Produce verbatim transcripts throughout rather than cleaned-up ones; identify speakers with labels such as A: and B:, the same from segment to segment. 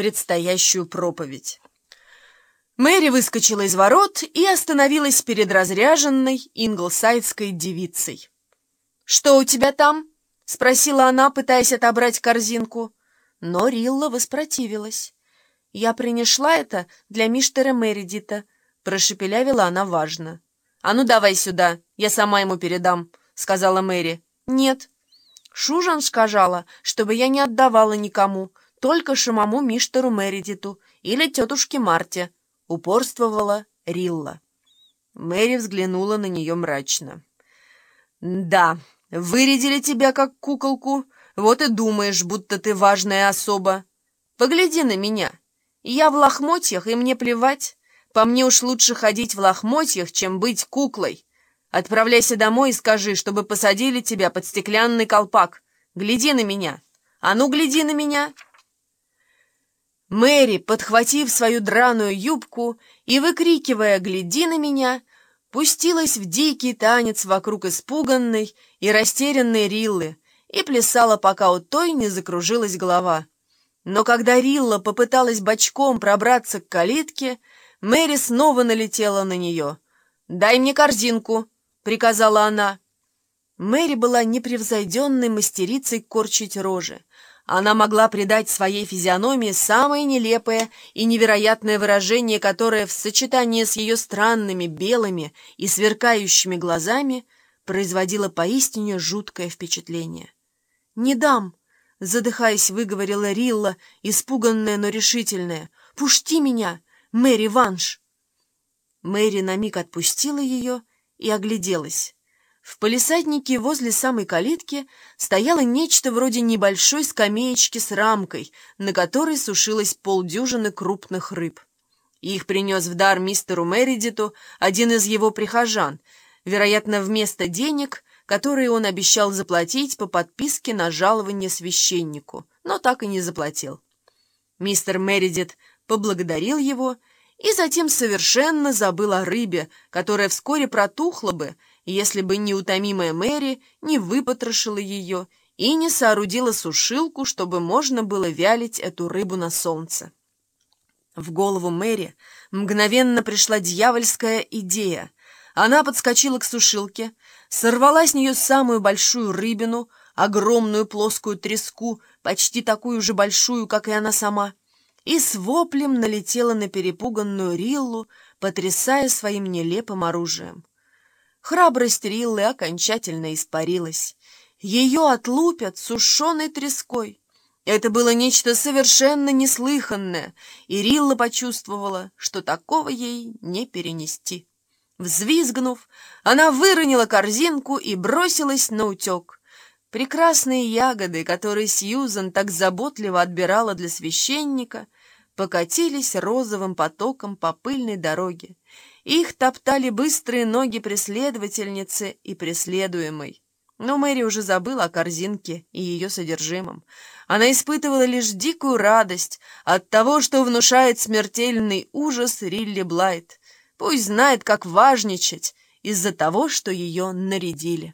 A: предстоящую проповедь. Мэри выскочила из ворот и остановилась перед разряженной инглсайдской девицей. «Что у тебя там?» — спросила она, пытаясь отобрать корзинку. Но Рилла воспротивилась. «Я принесла это для мистера Мередита», — прошепелявила она важно. «А ну давай сюда, я сама ему передам», — сказала Мэри. «Нет. Шужан сказала, чтобы я не отдавала никому, только самому мистеру Мередиту или тетушке Марте», — упорствовала Рилла. Мэри взглянула на нее мрачно. «Да, вырядили тебя как куколку, вот и думаешь, будто ты важная особа. Погляди на меня. Я в лохмотьях, и мне плевать. По мне уж лучше ходить в лохмотьях, чем быть куклой. Отправляйся домой и скажи, чтобы посадили тебя под стеклянный колпак. Гляди на меня. А ну, гляди на меня!» Мэри, подхватив свою драную юбку и выкрикивая «Гляди на меня!», пустилась в дикий танец вокруг испуганной и растерянной Риллы и плясала, пока у той не закружилась голова. Но когда Рилла попыталась бочком пробраться к калитке, Мэри снова налетела на нее. «Дай мне корзинку!» — приказала она. Мэри была непревзойденной мастерицей корчить рожи. Она могла придать своей физиономии самое нелепое и невероятное выражение, которое в сочетании с ее странными белыми и сверкающими глазами производило поистине жуткое впечатление. «Не дам!» — задыхаясь, выговорила Рилла, испуганная, но решительная. «Пусти меня, Мэри Ванш!» Мэри на миг отпустила ее и огляделась. В палисаднике возле самой калитки стояло нечто вроде небольшой скамеечки с рамкой, на которой сушилось полдюжины крупных рыб. Их принес в дар мистеру Мередиту один из его прихожан, вероятно, вместо денег, которые он обещал заплатить по подписке на жалование священнику, но так и не заплатил. Мистер Мередит поблагодарил его и затем совершенно забыл о рыбе, которая вскоре протухла бы, если бы неутомимая Мэри не выпотрошила ее и не соорудила сушилку, чтобы можно было вялить эту рыбу на солнце. В голову Мэри мгновенно пришла дьявольская идея. Она подскочила к сушилке, сорвала с нее самую большую рыбину, огромную плоскую треску, почти такую же большую, как и она сама, и с воплем налетела на перепуганную Риллу, потрясая своим нелепым оружием. Храбрость Риллы окончательно испарилась. Ее отлупят сушеной треской. Это было нечто совершенно неслыханное, и Рилла почувствовала, что такого ей не перенести. Взвизгнув, она выронила корзинку и бросилась наутек. Прекрасные ягоды, которые Сьюзан так заботливо отбирала для священника, покатились розовым потоком по пыльной дороге. Их топтали быстрые ноги преследовательницы и преследуемой. Но Мэри уже забыла о корзинке и ее содержимом. Она испытывала лишь дикую радость от того, что внушает смертельный ужас Рилле Блайт. Пусть знает, как важничать из-за того, что ее нарядили.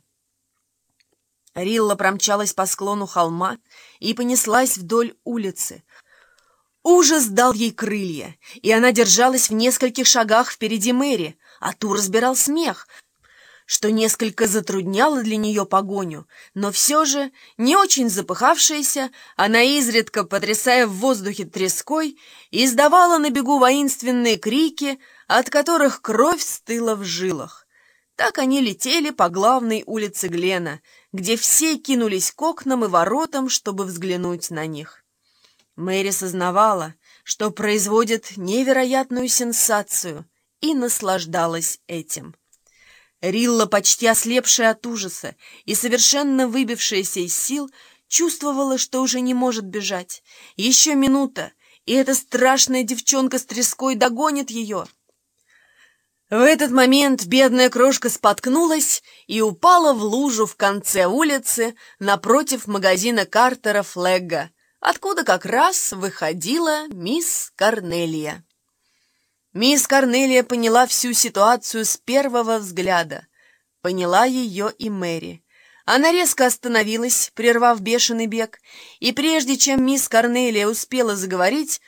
A: Рилла промчалась по склону холма и понеслась вдоль улицы. Ужас дал ей крылья, и она держалась в нескольких шагах впереди Мэри, а ту разбирал смех, что несколько затрудняло для нее погоню, но все же, не очень запыхавшаяся, она изредка, потрясая в воздухе треской, издавала на бегу воинственные крики, от которых кровь стыла в жилах. Так они летели по главной улице Глена, где все кинулись к окнам и воротам, чтобы взглянуть на них. Мэри сознавала, что производит невероятную сенсацию, и наслаждалась этим. Рилла, почти ослепшая от ужаса и совершенно выбившаяся из сил, чувствовала, что уже не может бежать. Еще минута, и эта страшная девчонка с треской догонит ее. В этот момент бедная крошка споткнулась и упала в лужу в конце улицы напротив магазина Картера Флегга, откуда как раз выходила мисс Корнелия. Мисс Корнелия поняла всю ситуацию с первого взгляда. Поняла ее и Мэри. Она резко остановилась, прервав бешеный бег, и прежде чем мисс Корнелия успела заговорить,